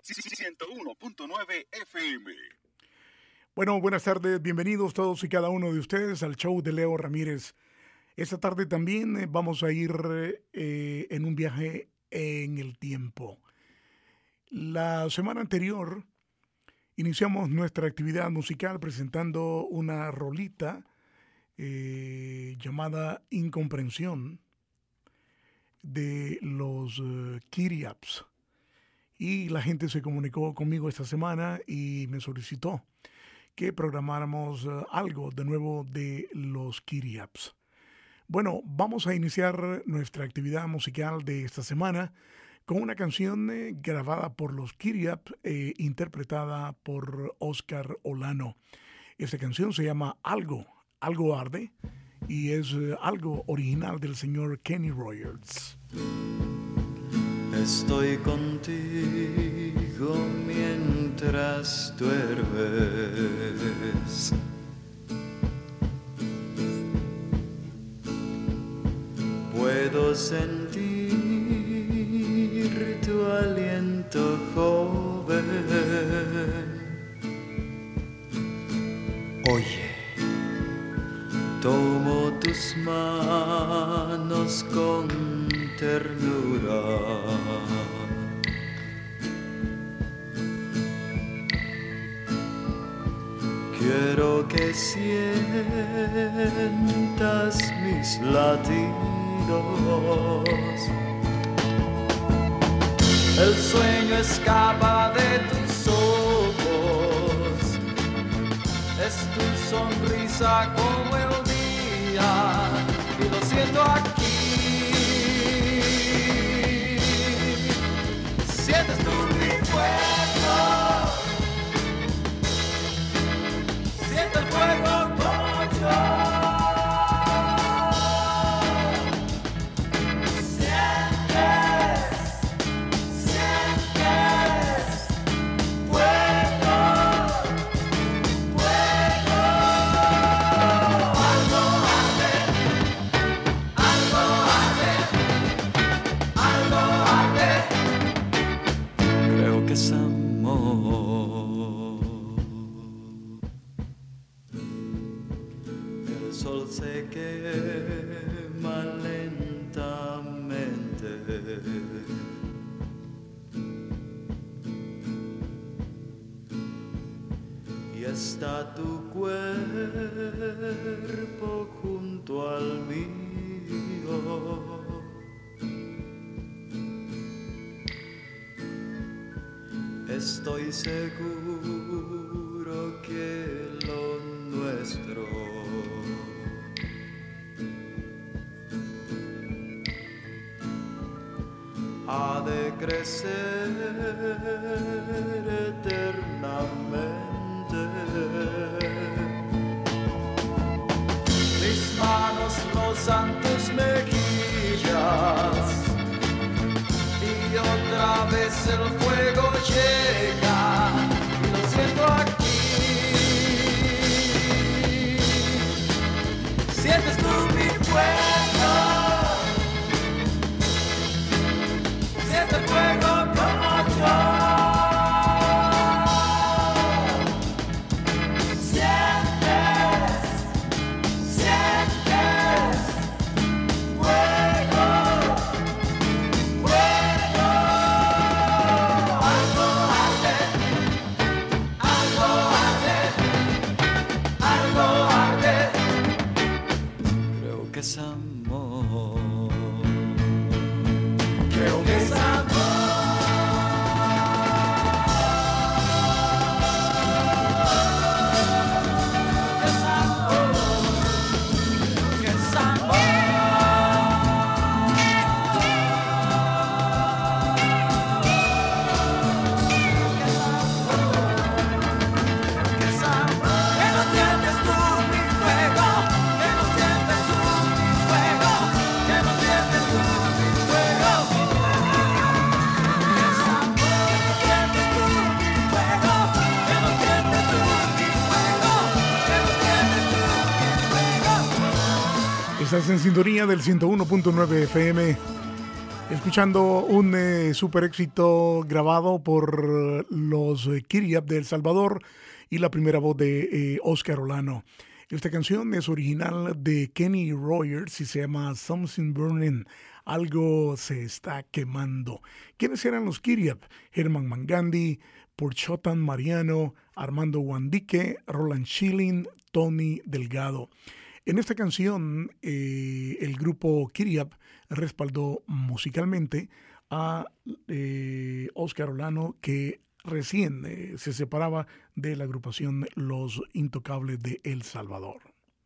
101.9 FM. Bueno, buenas tardes, bienvenidos todos y cada uno de ustedes al show de Leo Ramírez. Esta tarde también vamos a ir en un viaje en el tiempo. La semana anterior iniciamos nuestra actividad musical presentando una rolita llamada Incomprensión de los Kitty Apps. Y la gente se comunicó conmigo esta semana y me solicitó que programáramos algo de nuevo de los Kitty Apps. Bueno, vamos a iniciar nuestra actividad musical de esta semana con una canción grabada por los Kitty Apps, interpretada por Oscar Olano. Esta canción se llama Algo Arde, y es algo original del señor Kenny Rogers. Estoy contigo mientras duermes. Puedo sentir tu aliento joven. Oye, tomo tus manos con ternura. Quiero que sientas mis latidos. El sueño escapa de tus ojos. Es tu sonrisa como el día, y lo siento aquí. Sientes tú mi fuego, siente el fuego como yo. Se quema lentamente y está tu cuerpo junto al mío. Estoy seguro que lo nuestro ha de crecer eternamente. Mis manos rozan tus mejillas y otra vez el fuego llega y lo siento aquí. Sientes tú mi fuego, siente el fuego como yo. Es amor. Creo que es amor. Es amor. Que es amor. Que es amor. Que no sientes tú mi fuego. Que no sientes tú. Estás en sintonía del 101.9 FM Escuchando un super éxito grabado por los Kiriap de El Salvador y la primera voz de Oscar Olano. Esta canción es original de Kenny Rogers y se llama Something Burning. Algo se está quemando. ¿Quiénes eran los Kiriap? Herman Mangandi, Purchottan Mariano, Armando Guandique, Roland Schilling, Tony Delgado. En esta canción, el grupo Kiriap respaldó musicalmente a Oscar Olano, que recién se separaba de la agrupación Los Intocables de El Salvador.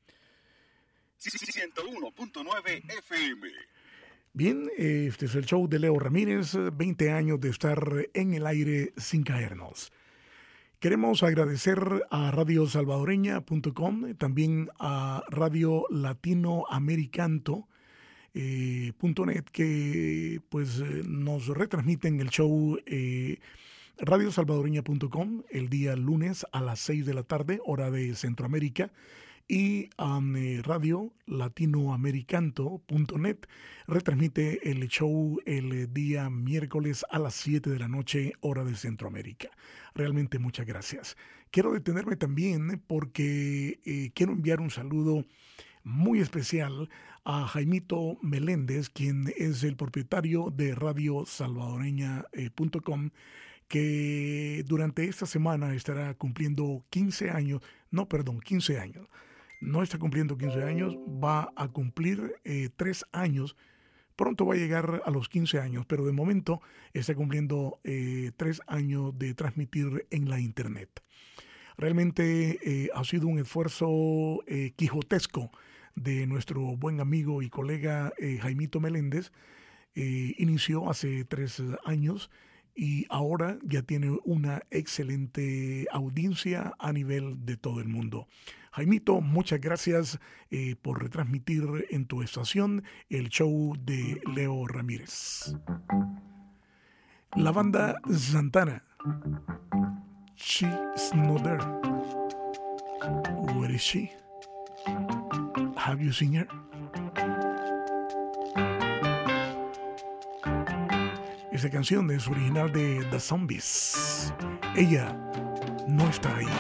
101.9 FM. Bien, este es el show de Leo Ramírez, 20 años de estar en el aire sin caernos. Queremos agradecer a radiosalvadoreña.com, también a Radio Latinoamericanto, .net, que pues nos retransmiten el show radiosalvadoreña.com el día lunes a las 6 de la tarde, hora de Centroamérica, y Radio Latinoamericanto.net retransmite el show el día miércoles a las 7 de la noche, hora de Centroamérica. Realmente muchas gracias. Quiero detenerme también porque quiero enviar un saludo muy especial a Jaimito Meléndez, quien es el propietario de radiosalvadoreña.com, que durante esta semana estará cumpliendo 15 años. No está cumpliendo 15 años, va a cumplir 3 años. Pronto va a llegar a los 15 años, pero de momento está cumpliendo 3 años de transmitir en la internet. Realmente ha sido un esfuerzo quijotesco de nuestro buen amigo y colega Jaimito Meléndez. Inició hace 3 años y ahora ya tiene una excelente audiencia a nivel de todo el mundo. Jaimito, muchas gracias por retransmitir en tu estación el show de Leo Ramírez. La banda Santana, She's Not There. Where is she? Have you seen her? Esta canción es original de The Zombies. Ella no está ahí.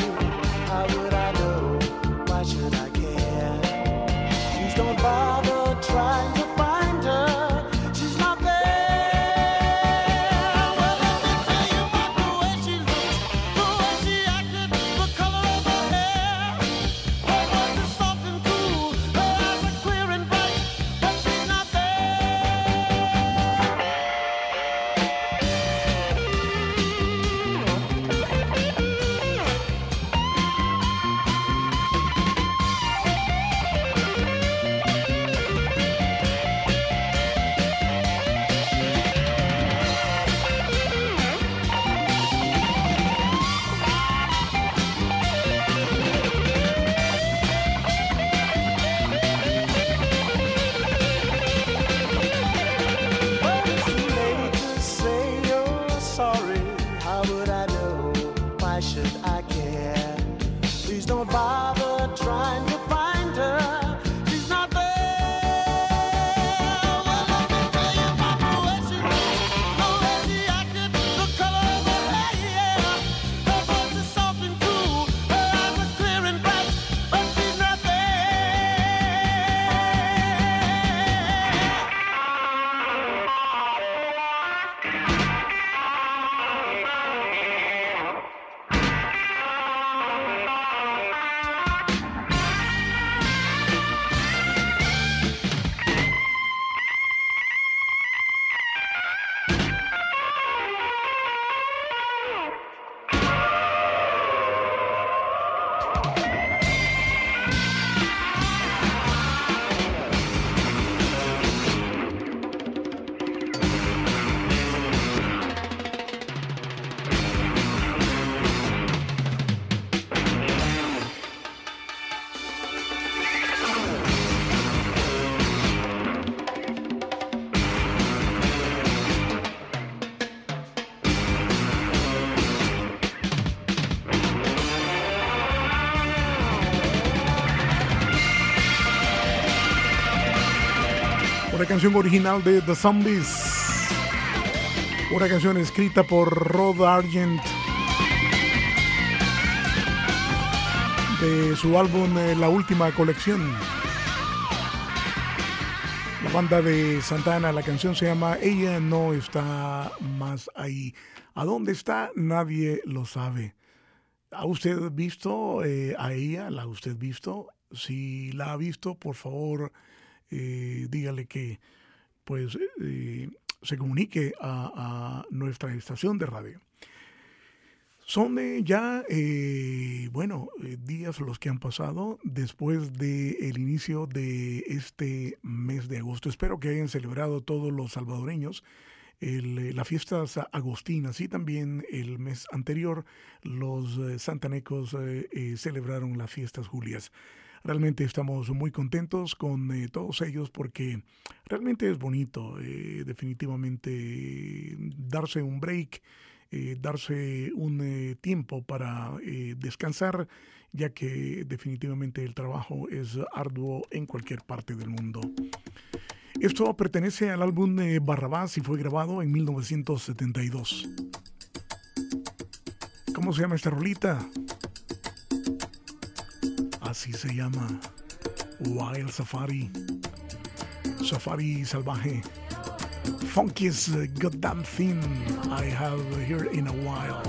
Don't bother Una canción original de The Zombies. Una canción escrita por Rod Argent de su álbum La Última Colección. La banda de Santana, la canción se llama Ella no está más ahí. ¿A dónde está? Nadie lo sabe. ¿Ha usted visto a ella? ¿La ha usted visto? Si la ha visto, por favor, dígale que pues se comunique a nuestra estación de radio. Son ya, días los que han pasado después del inicio de este mes de agosto. Espero que hayan celebrado todos los salvadoreños las fiestas agostinas, y también el mes anterior los santanecos celebraron las fiestas julias. Realmente estamos muy contentos con todos ellos porque realmente es bonito definitivamente darse un break, darse un tiempo para descansar, ya que definitivamente el trabajo es arduo en cualquier parte del mundo. Esto pertenece al álbum Barrabás y fue grabado en 1972. ¿Cómo se llama esta rolita? Así se llama, Wild Safari. Safari salvaje. Funkiest goddamn thing I have here in a while.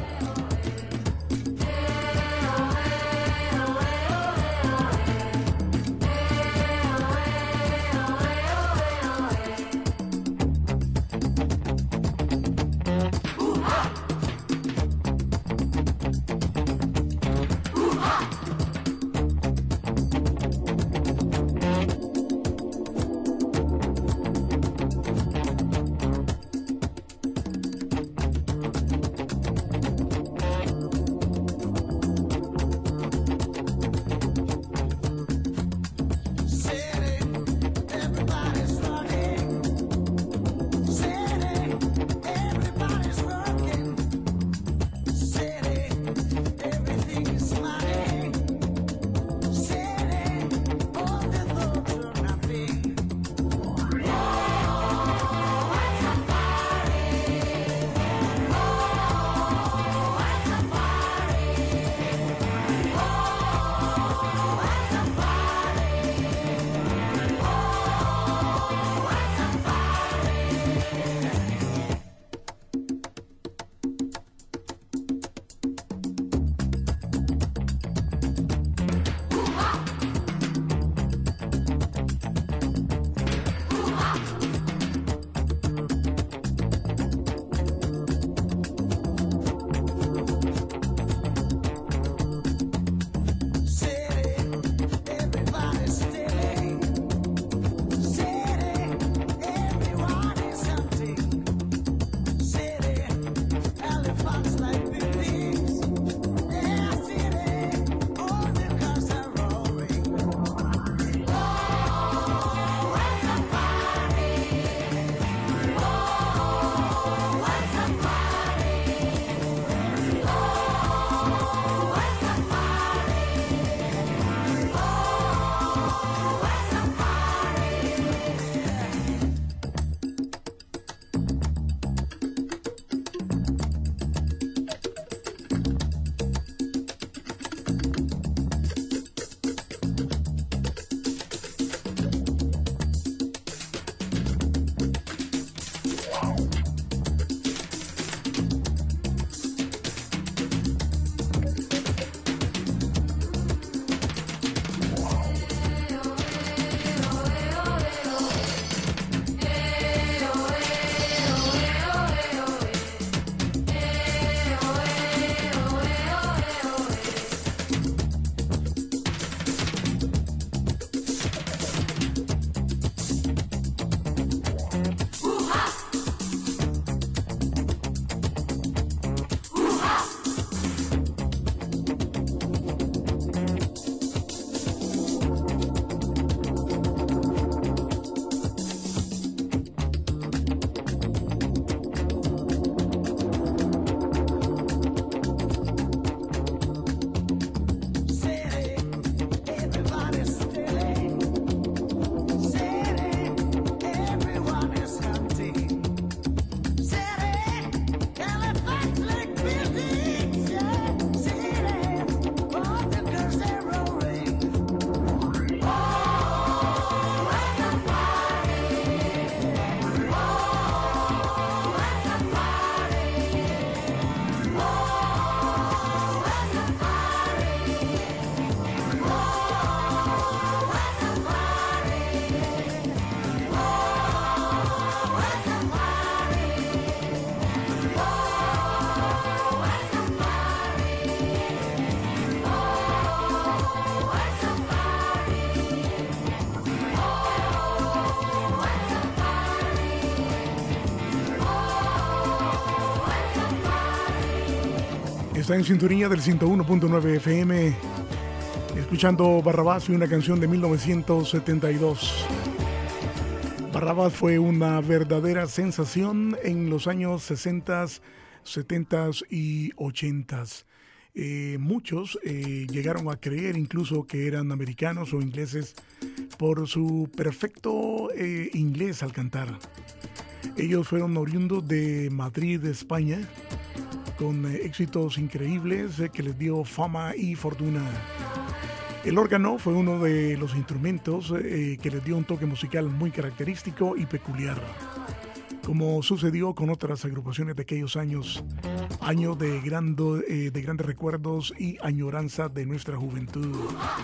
Está en sintonía del 101.9 FM, escuchando Barrabás y una canción de 1972. Barrabás fue una verdadera sensación en los años 60, 70 y 80. Muchos llegaron a creer incluso que eran americanos o ingleses por su perfecto inglés al cantar. Ellos fueron oriundos de Madrid, España, con éxitos increíbles que les dio fama y fortuna. El órgano fue uno de los instrumentos que les dio un toque musical muy característico y peculiar, como sucedió con otras agrupaciones de aquellos años, años de grandes recuerdos y añoranza de nuestra juventud.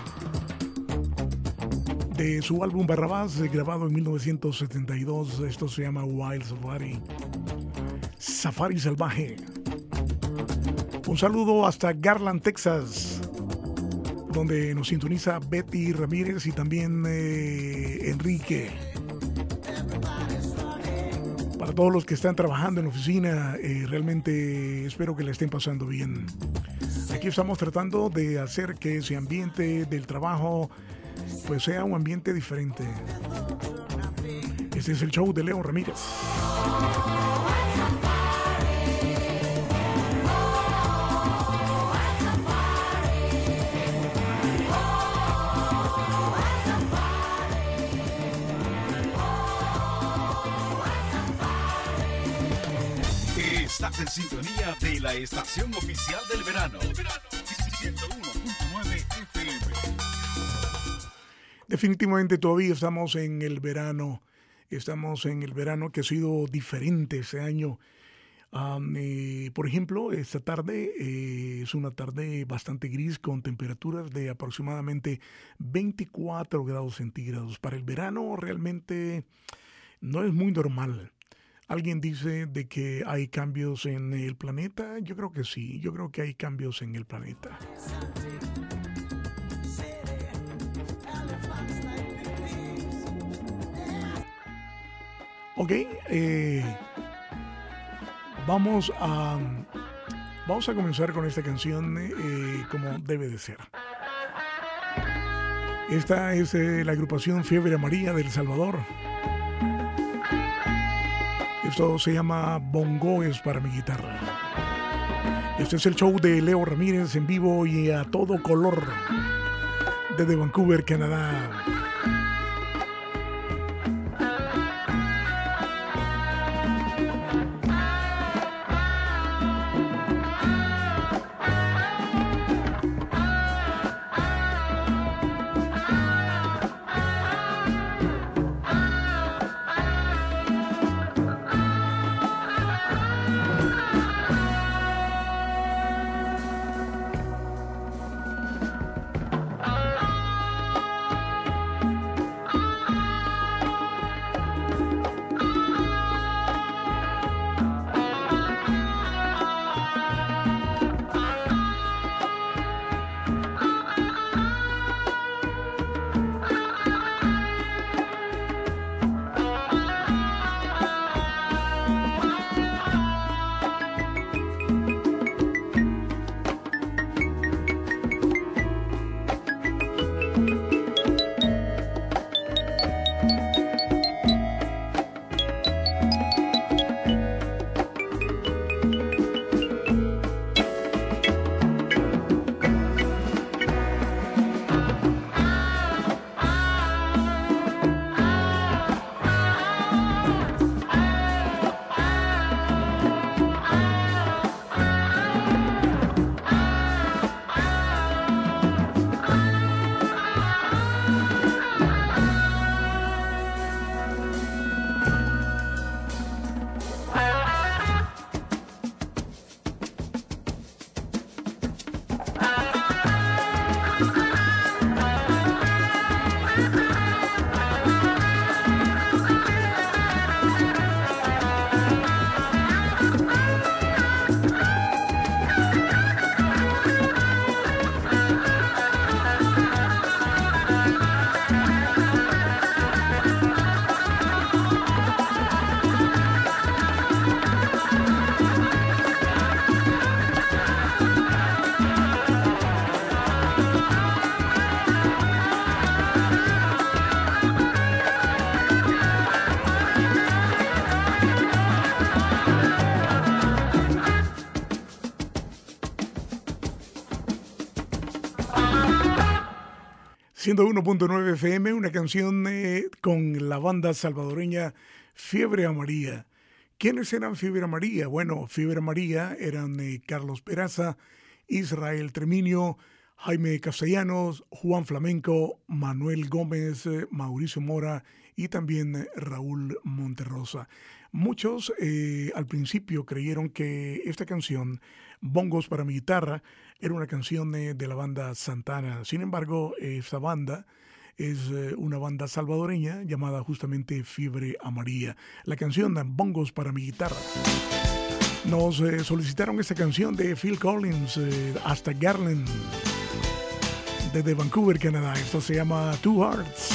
De su álbum Barrabás, grabado en 1972, esto se llama Wild Safari, Safari Salvaje. Un saludo hasta Garland, Texas, donde nos sintoniza Betty Ramírez y también Enrique. Para todos los que están trabajando en la oficina, realmente espero que la estén pasando bien. Aquí estamos tratando de hacer que ese ambiente del trabajo pues sea un ambiente diferente. Este es el show de Leo Ramírez. Estás en sintonía de la estación oficial del verano. 101.9 FM. Definitivamente todavía estamos en el verano. Estamos en el verano que ha sido diferente este año. Por ejemplo, esta tarde es una tarde bastante gris con temperaturas de aproximadamente 24 grados centígrados. Para el verano realmente no es muy normal. ¿Alguien dice de que hay cambios en el planeta? Yo creo que sí, yo creo que hay cambios en el planeta. Ok, vamos a comenzar con esta canción como debe de ser. Esta es la agrupación Fiebre Amarilla de El Salvador. Esto se llama Bongoes para mi guitarra. Este es el show de Leo Ramírez en vivo y a todo color desde Vancouver, Canadá. 101.9 FM, una canción con la banda salvadoreña Fiebre Amarilla. ¿Quiénes eran Fiebre Amarilla? Bueno, Fiebre Amarilla eran Carlos Peraza, Israel Treminio, Jaime Castellanos, Juan Flamenco, Manuel Gómez, Mauricio Mora y también Raúl Monterrosa. Muchos al principio creyeron que esta canción, Bongos para mi guitarra, era una canción de la banda Santana. Sin embargo, esta banda es una banda salvadoreña llamada justamente Fiebre Amarilla. La canción Bongos para mi guitarra. Nos solicitaron esta canción de Phil Collins hasta Garland, desde Vancouver, Canadá. Esto se llama Two Hearts.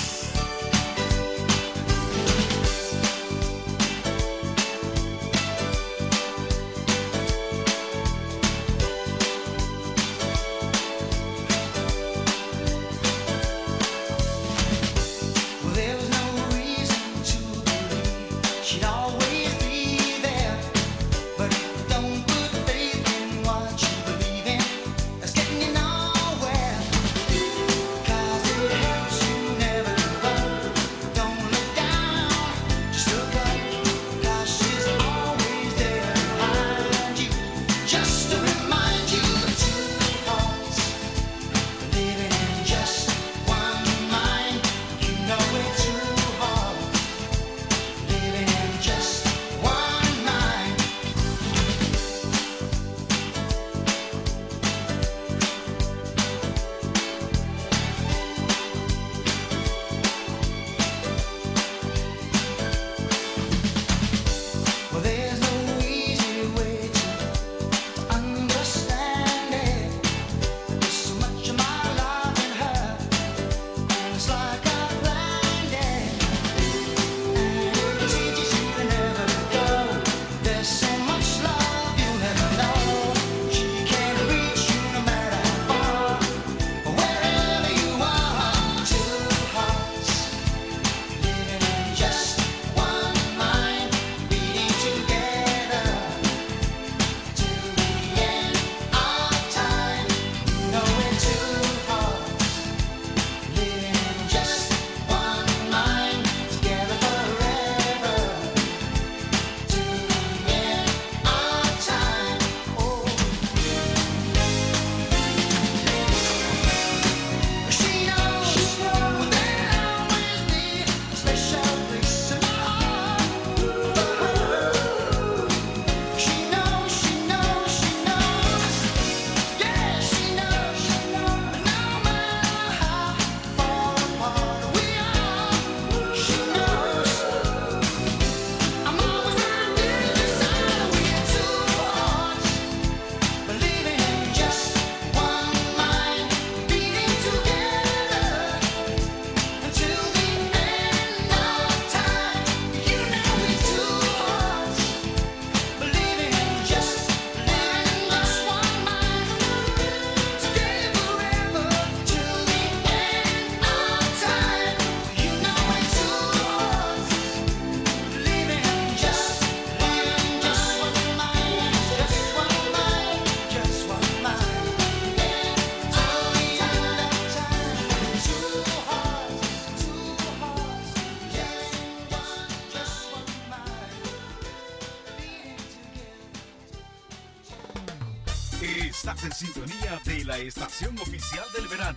Estás en sintonía de la estación oficial del verano.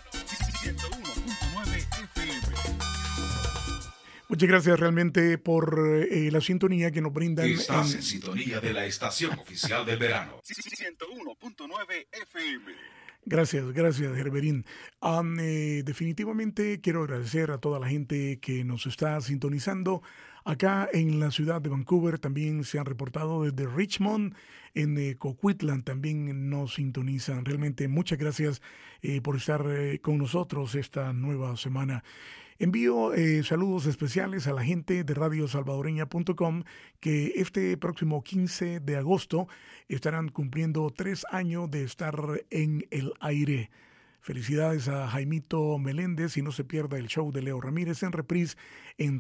101.9 FM. Muchas gracias realmente por la sintonía que nos brindan. Estás en sintonía de la estación oficial del verano. 101.9 FM. Gracias, Herberín. Definitivamente quiero agradecer a toda la gente que nos está sintonizando. Acá en la ciudad de Vancouver también se han reportado desde Richmond, en Coquitlam también nos sintonizan. Realmente muchas gracias por estar con nosotros esta nueva semana. Envío saludos especiales a la gente de radiosalvadoreña.com que este próximo 15 de agosto estarán cumpliendo 3 años de estar en el aire. Felicidades a Jaimito Meléndez y no se pierda el show de Leo Ramírez en reprise en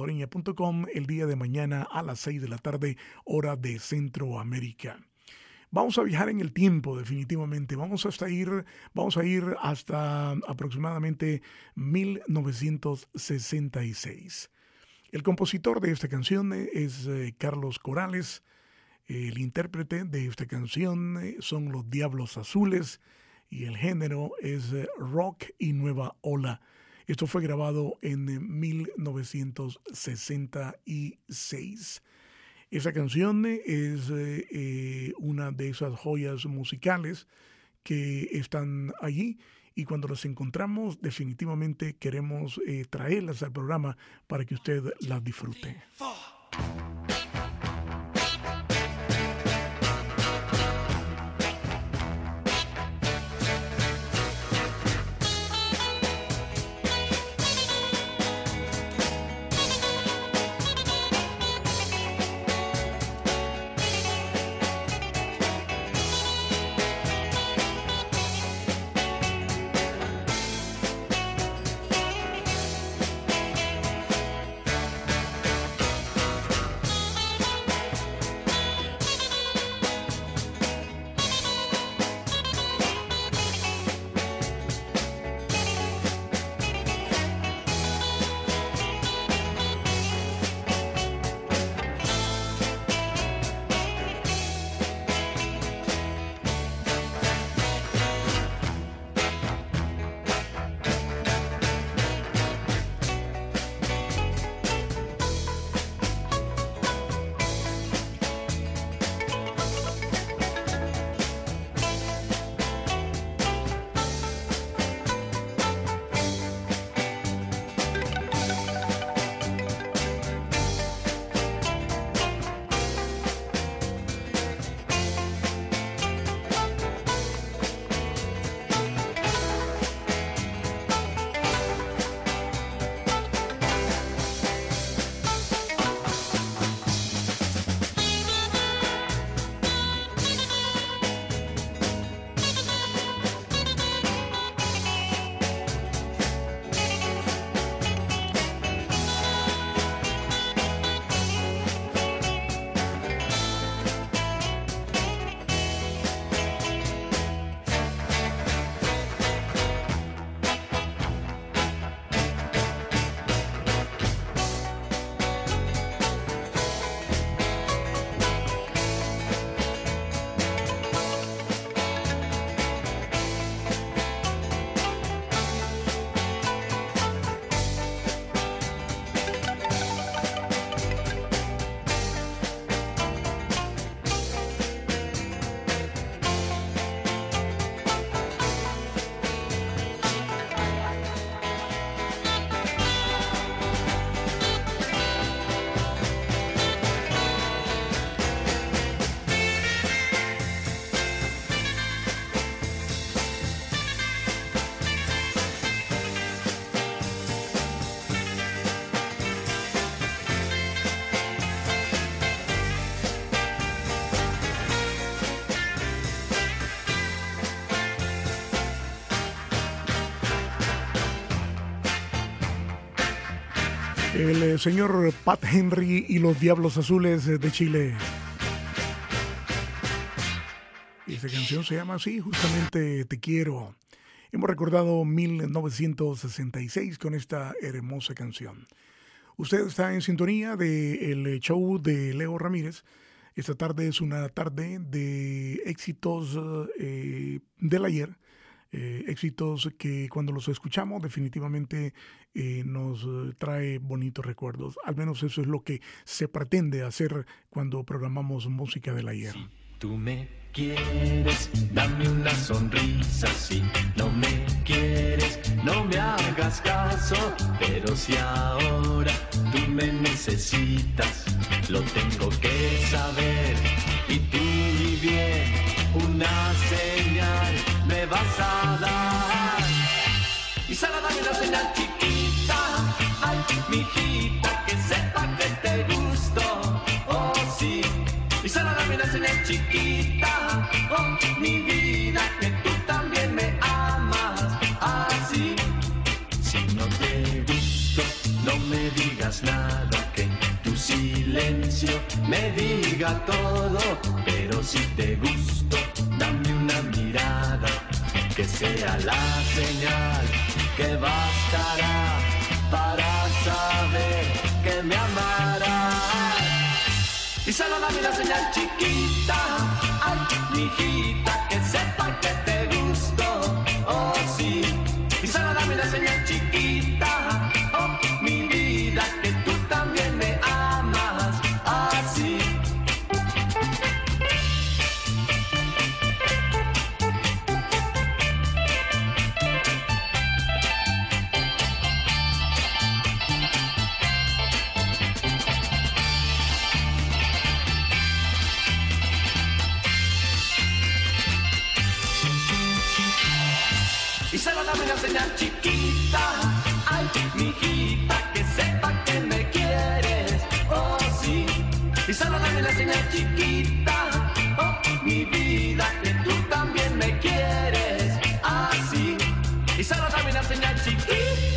radiosalvadoreña.com el día de mañana a las 6 de la tarde, hora de Centroamérica. Vamos a viajar en el tiempo, definitivamente. Vamos a ir hasta aproximadamente 1966. El compositor de esta canción es Carlos Corales. El intérprete de esta canción son Los Diablos Azules y el género es rock y nueva ola. Esto fue grabado en 1966. Esa canción es una de esas joyas musicales que están allí y cuando las encontramos definitivamente queremos traerlas al programa para que usted las disfrute. El señor Pat Henry y los Diablos Azules de Chile. Y esta canción se llama así, justamente Te Quiero. Hemos recordado 1966 con esta hermosa canción. Usted está en sintonía del show de Leo Ramírez. Esta tarde es una tarde de éxitos del ayer. Éxitos que cuando los escuchamos definitivamente nos trae bonitos recuerdos. Al menos eso es lo que se pretende hacer cuando programamos música del ayer. Si tú me quieres, dame una sonrisa. Si no me quieres, no me hagas caso. Pero si ahora tú me necesitas, lo tengo que saber. Y tú, mi bien, una señal me vas a dar. Y solo dame una señal chiquita, ay, mijita, que sepa que te gusto, oh sí. Y solo dame una señal chiquita, oh, mi vida, que tú también me amas, así. Si no te gusto, no me digas nada, que tu silencio me diga todo. Pero si te gusto, sea la señal que bastará para saber que me amarás. Y solo dame una señal chiquita, ay, mijita, que sepa que te gusto, oh sí. Y solo dame una señal chiquita, oh, mi vida, que tú también me amas, así. Y solo dame una señal chiquita, ay, mijita, que sepa que me quieres, oh sí. Y solo dame una señal chiquita, oh, mi vida, que tú también me quieres, así. Y solo dame una señal chiquita,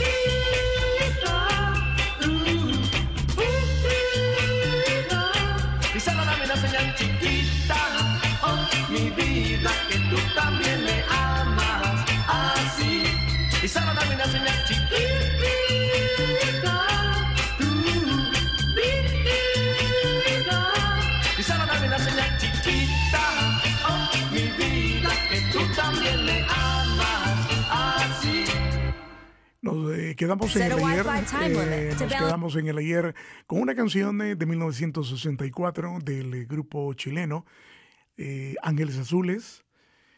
y solo dame una señal chiquita, oh, mi vida, que tú también me amas, así. Y solo dame una señal chiquita, y solo dame una señal chiquita, oh, mi vida, que tú también me amas, así. Nos quedamos en el ayer, con una canción de 1964 del grupo chileno Ángeles Azules,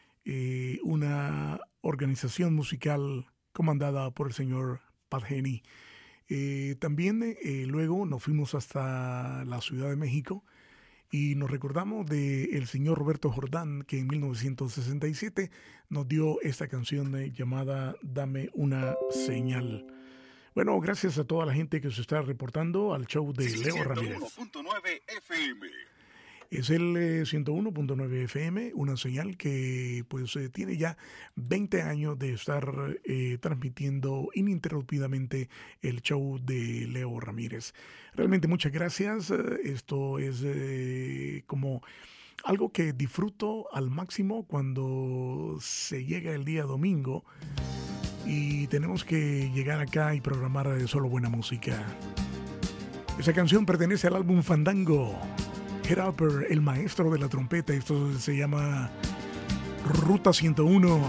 una organización musical comandada por el señor Pat Henny. También luego nos fuimos hasta la Ciudad de México y nos recordamos del señor Roberto Jordán, que en 1967 nos dio esta canción llamada Dame una señal. Bueno, gracias a toda la gente que se está reportando al show de Leo Ramírez. 101.9 FM. Es el 101.9 FM, una señal que pues tiene ya 20 años de estar transmitiendo ininterrumpidamente el show de Leo Ramírez. Realmente muchas gracias. Esto es como algo que disfruto al máximo cuando se llega el día domingo y tenemos que llegar acá y programar solo buena música. Esa canción pertenece al álbum Fandango. Ed Alper, el maestro de la trompeta. Esto se llama Ruta 101.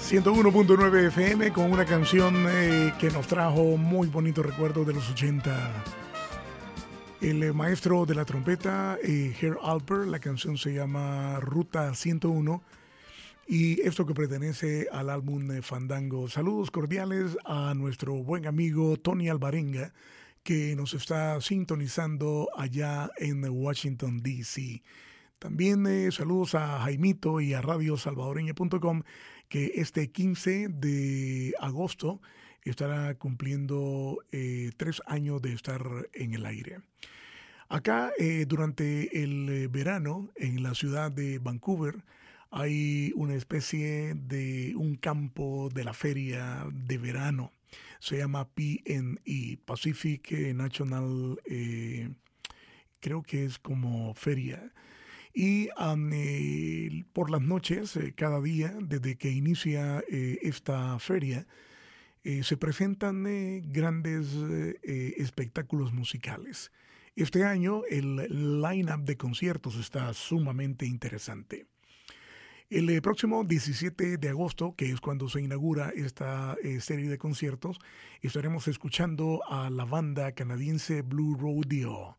101.9 FM con una canción que nos trajo muy bonitos recuerdos de los 80. El maestro de la trompeta, Herb Alpert, la canción se llama Ruta 101 y esto que pertenece al álbum Fandango. Saludos cordiales a nuestro buen amigo Tony Alvarenga, que nos está sintonizando allá en Washington, D.C. También saludos a Jaimito y a radiosalvadoreña.com, que este 15 de agosto estará cumpliendo 3 años de estar en el aire. Acá, durante el verano, en la ciudad de Vancouver, hay una especie de un campo de la feria de verano. Se llama PNE, Pacific National, creo que es como feria. Y por las noches, cada día, desde que inicia esta feria, se presentan grandes espectáculos musicales. Este año el line-up de conciertos está sumamente interesante. El próximo 17 de agosto, que es cuando se inaugura esta serie de conciertos, estaremos escuchando a la banda canadiense Blue Rodeo.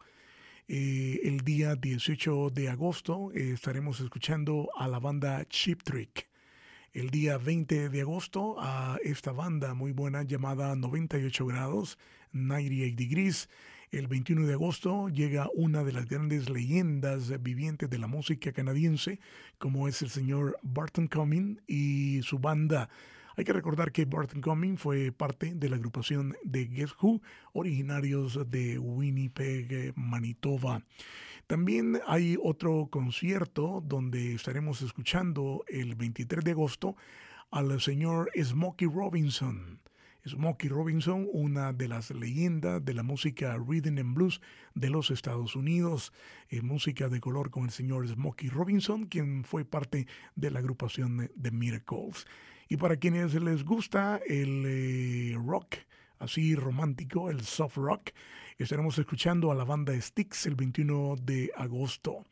El día 18 de agosto estaremos escuchando a la banda Cheap Trick. El día 20 de agosto a esta banda muy buena llamada 98 grados, 98 Degrees. El 21 de agosto llega una de las grandes leyendas vivientes de la música canadiense, como es el señor Barton Cumming y su banda. Hay que recordar que Barton Cumming fue parte de la agrupación de Guess Who, originarios de Winnipeg, Manitoba. También hay otro concierto donde estaremos escuchando el 23 de agosto al señor Smokey Robinson. Smokey Robinson, una de las leyendas de la música Rhythm and Blues de los Estados Unidos, música de color con el señor Smokey Robinson, quien fue parte de la agrupación de Miracles. Y para quienes les gusta el rock así romántico, el soft rock, estaremos escuchando a la banda Styx el 21 de agosto.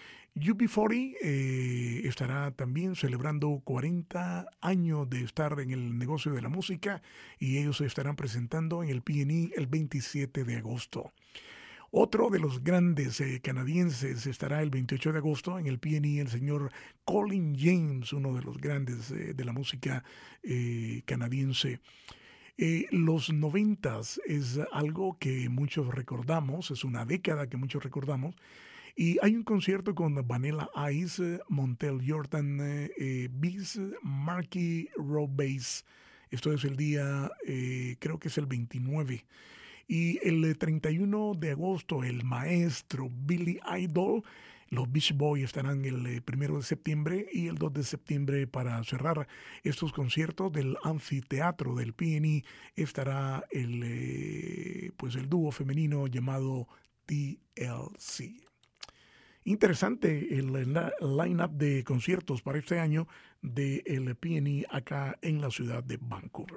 UB40 estará también celebrando 40 años de estar en el negocio de la música y ellos se estarán presentando en el PNE el 27 de agosto. Otro de los grandes canadienses estará el 28 de agosto en el PNE, el señor Colin James, uno de los grandes de la música canadiense. Los 90s es algo que muchos recordamos, es una década que muchos recordamos. Y hay un concierto con Vanilla Ice, Montel Jordan, Beast, Marky Robass. Esto es el día, creo que es el 29. Y el 31 de agosto, el maestro Billy Idol, los Beach Boys estarán el 1 de septiembre y el 2 de septiembre para cerrar estos conciertos del anfiteatro del PNE. Estará el dúo femenino llamado TLC. Interesante el line-up de conciertos para este año del PNE acá en la ciudad de Vancouver.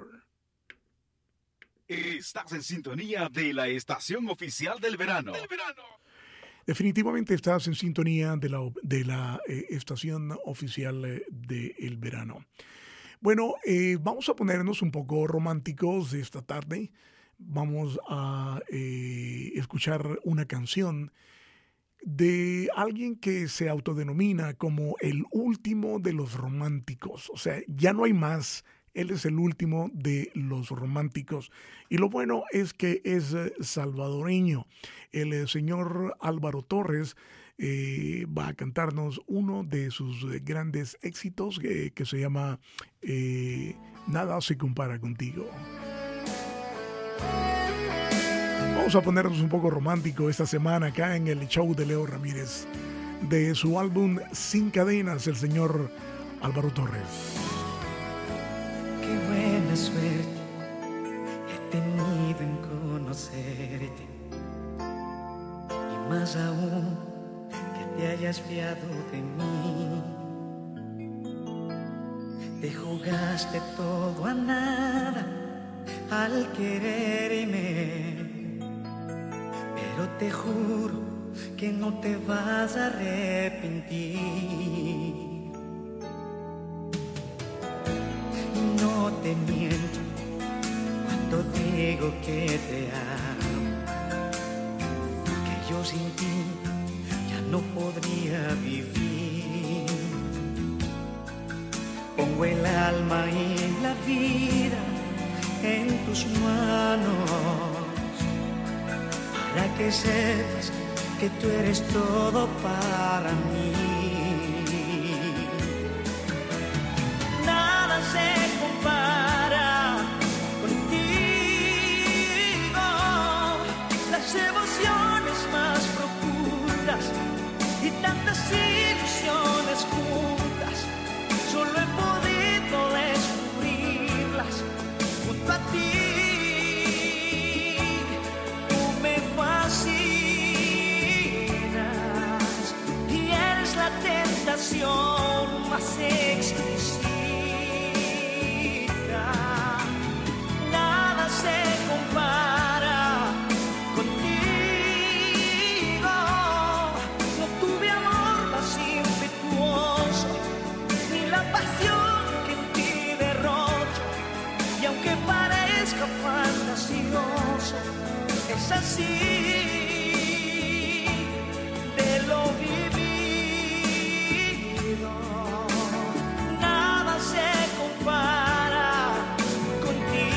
Estás en sintonía de la estación oficial del verano. Definitivamente estás en sintonía de la estación oficial del verano. Bueno, vamos a ponernos un poco románticos esta tarde. Vamos a escuchar una canción de alguien que se autodenomina como el último de los románticos. O sea, ya no hay más. Él es el último de los románticos. Y lo bueno es que es salvadoreño. El señor Álvaro Torres va a cantarnos uno de sus grandes éxitos que se llama Nada se compara contigo. Vamos a ponernos un poco romántico esta semana acá en el show de Leo Ramírez. De su álbum Sin Cadenas, el señor Álvaro Torres. Qué buena suerte he tenido en conocerte, y más aún que te hayas fiado de mí. Te jugaste todo a nada al quererme, pero te juro que no te vas a arrepentir. te miento cuando digo que te amo, que yo sin ti ya no podría vivir. Pongo el alma y la vida en tus manos para que sepas que tú eres todo para mí. Nada se compara contigo, las emociones más profundas y tantas ilusiones juntas, solo he podido descubrirlas junto a ti. Tú me fascinas y eres la tentación más exquisita. Nada se compara contigo. No tuve amor más impetuoso, ni la pasión que en ti derrocho. Y aunque parezca fantasioso, es así de lo vivido. Nada se compara contigo.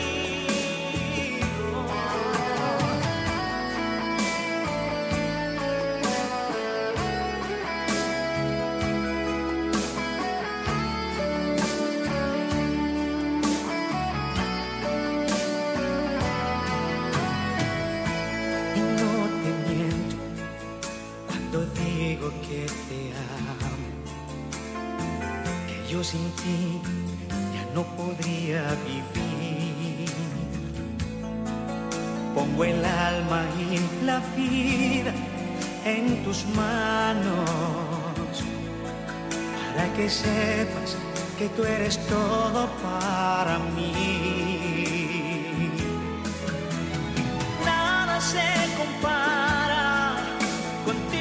Y no te miento cuando digo que te amo, que yo sin ti ya no podría vivir. Pongo el alma y la vida en tus manos para que sepas que tú eres todo para mí. Nada se compara contigo,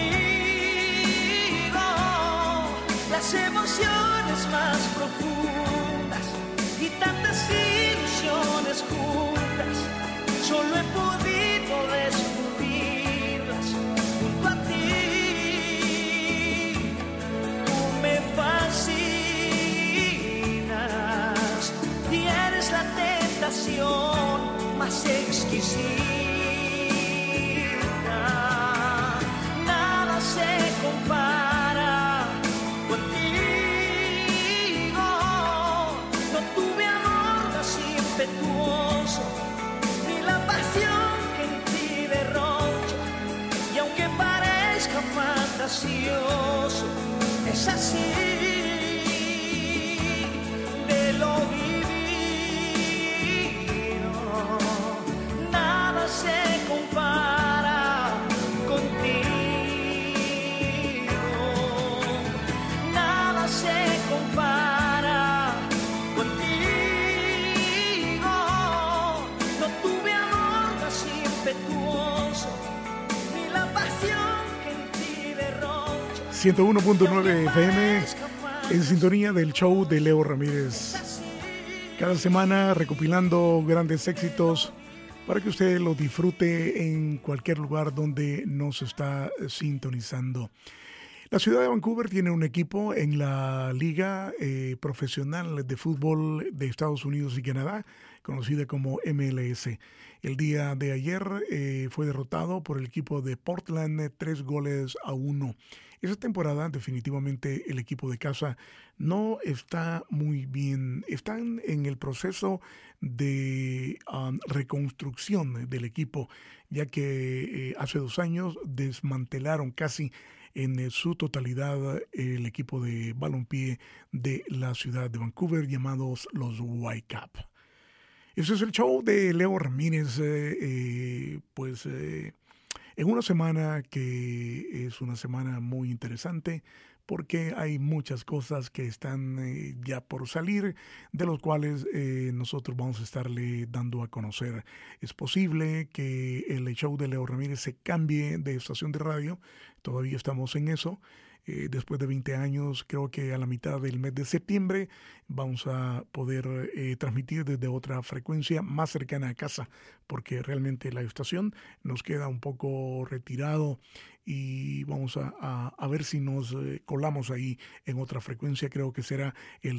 las emociones más profundas y tantas ilusiones juntas, solo he podido descubrirlas junto a ti. Tú me fascinas y eres la tentación más exquisita. Nada se compara contigo. No tuve amor más impetuoso, ni la pasión que en ti derrocho. Y aunque parezca fantasioso, es así de lo vivido. Nada se compara contigo. Nada se compara contigo. No tuve amor más impetuoso, ni la pasión que en ti derrocho. 101.9 FM en sintonía del show de Leo Ramírez. Cada semana recopilando grandes éxitos para que usted lo disfrute en cualquier lugar donde nos está sintonizando. La ciudad de Vancouver tiene un equipo en la Liga Profesional de Fútbol de Estados Unidos y Canadá, conocida como MLS. El día de ayer fue derrotado por el equipo de Portland 3-1. Esa temporada definitivamente el equipo de casa no está muy bien. Están en el proceso de reconstrucción del equipo, ya que hace 2 años desmantelaron casi en su totalidad el equipo de balompié de la ciudad de Vancouver, llamados los Whitecaps. Ese es el show de Leo Ramírez, en una semana que es una semana muy interesante porque hay muchas cosas que están ya por salir, de los cuales nosotros vamos a estarle dando a conocer. Es posible que el show de Leo Ramírez se cambie de estación de radio, todavía estamos en eso. después de 20 años, creo que a la mitad del mes de septiembre vamos a poder transmitir desde otra frecuencia más cercana a casa, porque realmente la estación nos queda un poco retirado y vamos a ver si nos colamos ahí en otra frecuencia. Creo que será el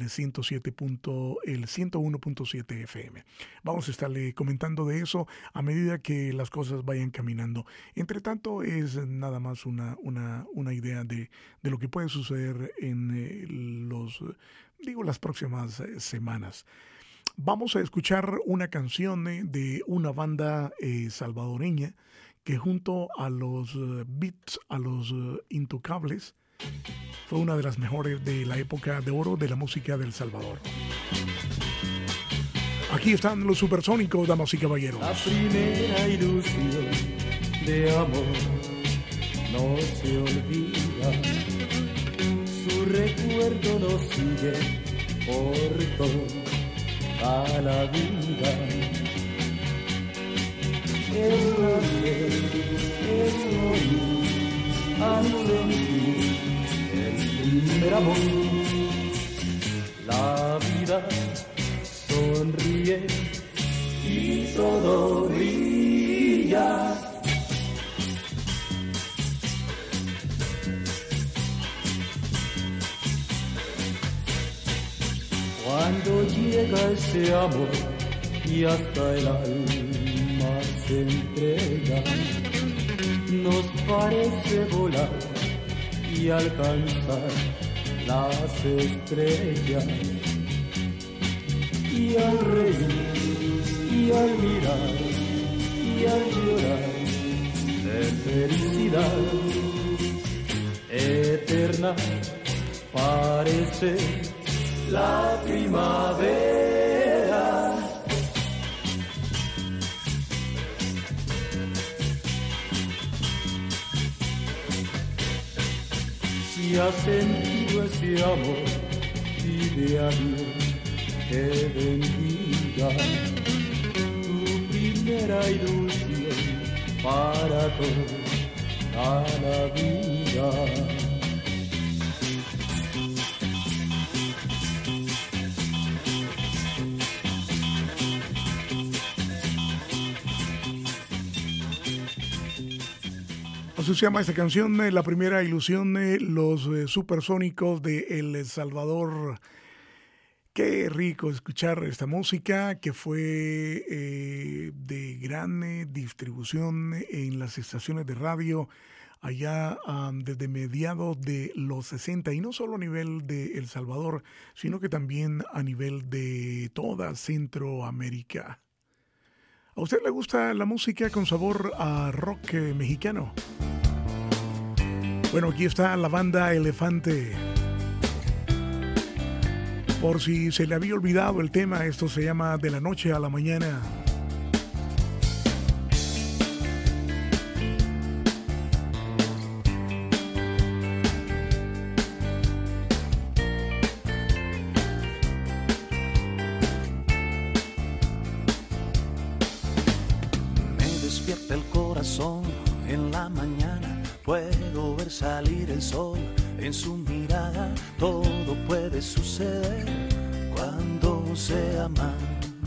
101.7 FM. Vamos a estarle comentando de eso a medida que las cosas vayan caminando. Entre tanto, es nada más una idea de lo que puede suceder en las próximas semanas. Vamos a escuchar una canción de una banda salvadoreña que junto a los Beats, a los Intocables, fue una de las mejores de la época de oro de la música de El Salvador. Aquí están los Supersónicos, damas y caballeros. La primera ilusión de amor no se olvida, su recuerdo nos sigue por toda la vida. Es nacer, es morir, al sentir el primer amor. La vida sonríe y todo brilla. Cuando llega ese amor y hasta el alma se entrega, nos parece volar y alcanzar las estrellas. Y al reír, y al mirar, y al llorar de felicidad eterna parece la primavera. Si has sentido ese amor, pide a Dios que bendiga tu primera ilusión para toda la vida. Así se llama esta canción, La Primera Ilusión, los Supersónicos de El Salvador. Qué rico escuchar esta música que fue de gran distribución en las estaciones de radio allá desde mediados de los 60, y no solo a nivel de El Salvador, sino que también a nivel de toda Centroamérica. ¿A usted le gusta la música con sabor a rock mexicano? Bueno, aquí está la banda Elefante. Por si se le había olvidado el tema, esto se llama De la Noche a la Mañana. Me despierta el corazón en la mañana, puedo ver salir el sol en su mirada. Todo puede suceder cuando se ama.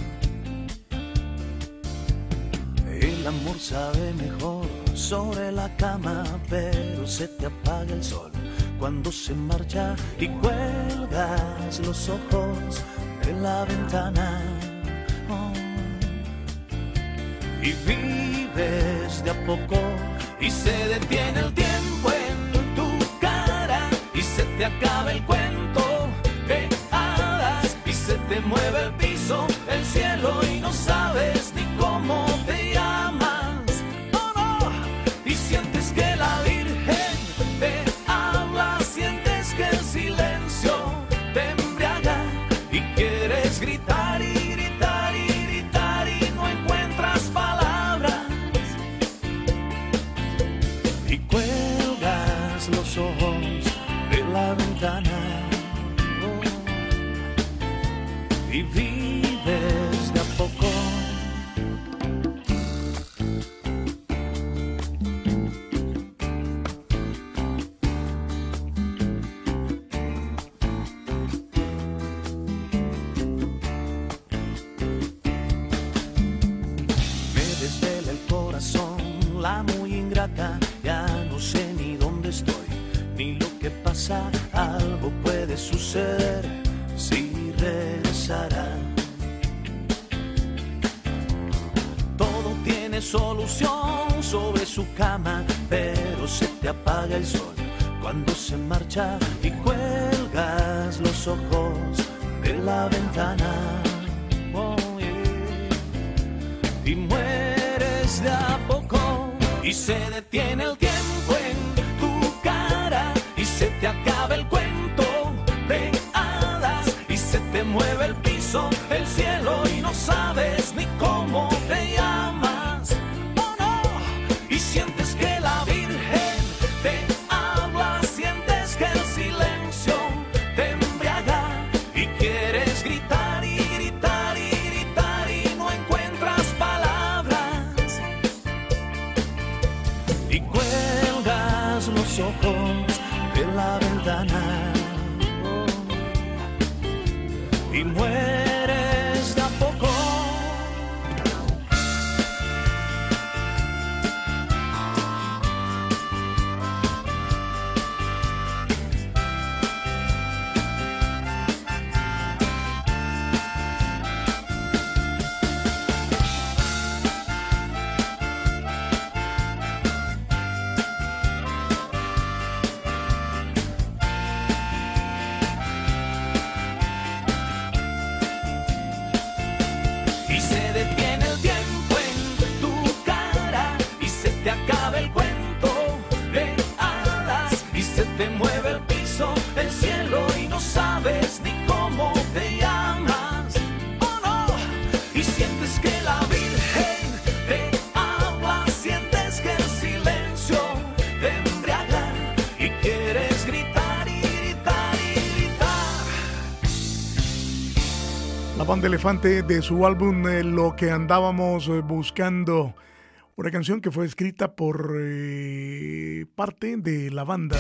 El amor sabe mejor sobre la cama, pero se te apaga el sol cuando se marcha y cuelgas los ojos de la ventana. Oh. Y vives de a poco y se detiene el tiempo en tu cara y se te acaba el cuento de hadas y se te mueve el piso, el cielo y no sabes ni cómo te llamas. No, no, y sientes que la Virgen te habla, sientes que el silencio te embriaga y quieres gritar y gritar y gritar y no encuentras palabras y cuelgas los ojos de la ventana. Oh. Y vives de a poco. acá, ya no sé ni dónde estoy, ni lo que pasa, algo puede suceder si regresarán. Todo tiene solución sobre su cama, pero se te apaga el sol cuando se marcha y cuelgas los ojos de la ventana. Oh, yeah. Y mueres de a poco y se detiene el tiempo en tu cara y se te acaba el cuento de hadas y se te mueve el piso, el cielo y no sabes ni cómo te llamas. Oh no, y sientes que la Virgen te habla, sientes que el silencio te embriaga y quieres gritar y gritar y gritar y no encuentras palabras y cuelgas los ojos de la ventana y mueres de a poco. Banda Elefante, de su álbum Lo que andábamos buscando, una canción que fue escrita por parte de la banda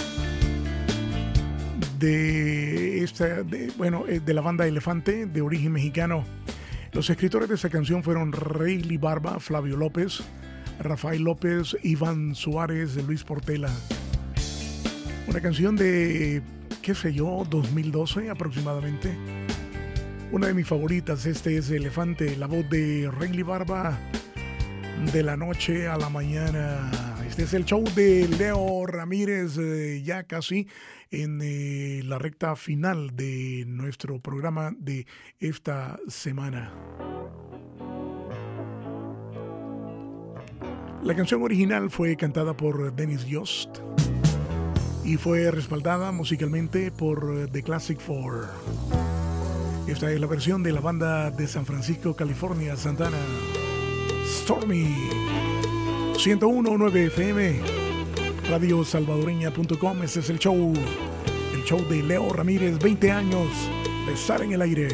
de la banda Elefante, de origen mexicano. Los escritores de esa canción fueron Rayleigh Barba, Flavio López, Rafael López, Iván Suárez, Luis Portela. Una canción de, qué sé yo, 2012 aproximadamente. Una de mis favoritas, este es Elefante, la voz de Rayleigh Barba, de la noche a la mañana. Este es el show de Leo Ramírez, ya casi en la recta final de nuestro programa de esta semana. La canción original fue cantada por Dennis Yost y fue respaldada musicalmente por The Classic Four. Esta es la versión de la banda de San Francisco, California, Santana, Stormy. 101.9 FM, radiosalvadoreña.com. Este es el show de Leo Ramírez, 20 años de estar en el aire.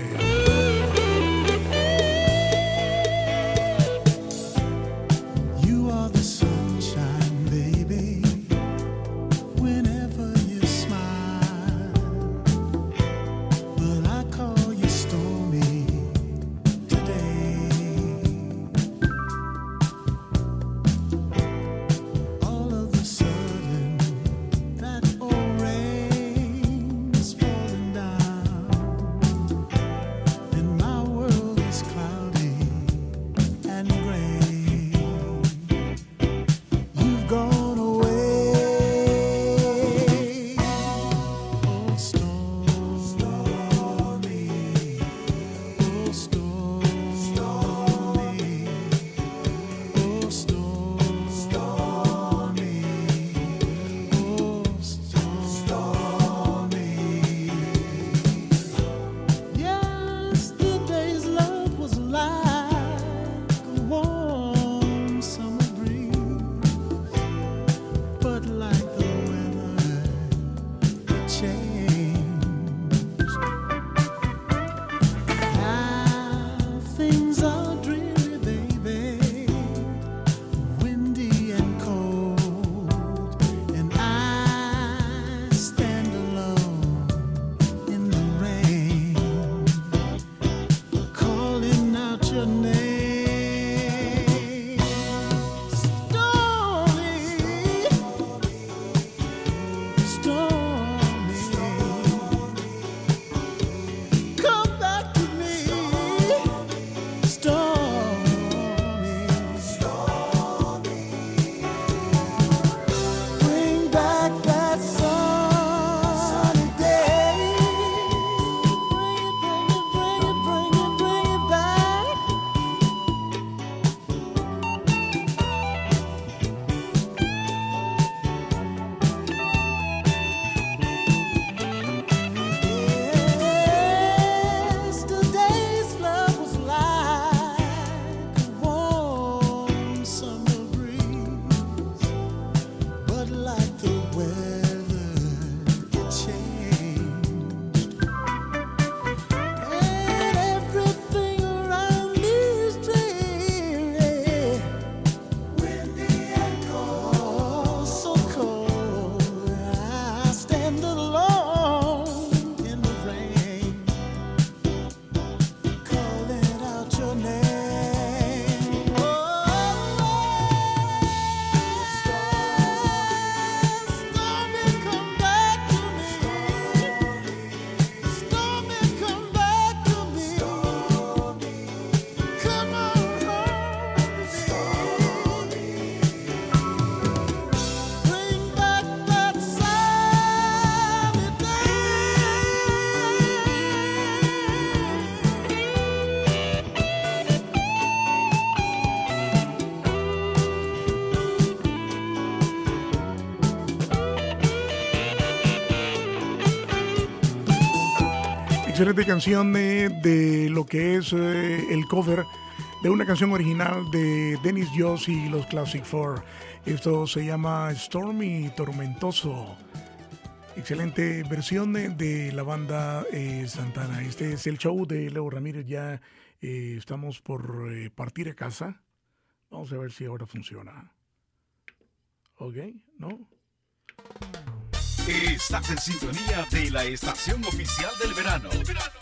Excelente canción de lo que es el cover de una canción original de Dennis Yost y los Classic Four. Esto se llama Stormy, tormentoso. Excelente versión de la banda Santana. Este es el show de Leo Ramírez. Ya estamos por partir a casa. Vamos a ver si ahora funciona. ¿Ok? ¿No? Estás en sintonía de la estación oficial del verano.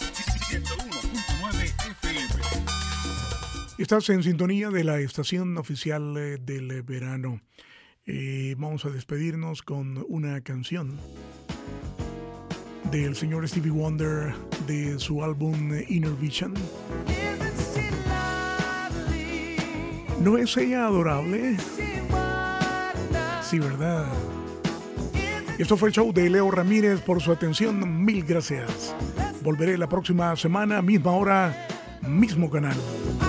101.9 FM. Estás en sintonía de la estación oficial del verano. Vamos a despedirnos con una canción del señor Stevie Wonder de su álbum Inner Vision. ¿No es ella adorable? Sí, ¿verdad? Esto fue el show de Leo Ramírez. Por su atención, mil gracias. Volveré la próxima semana, misma hora, mismo canal.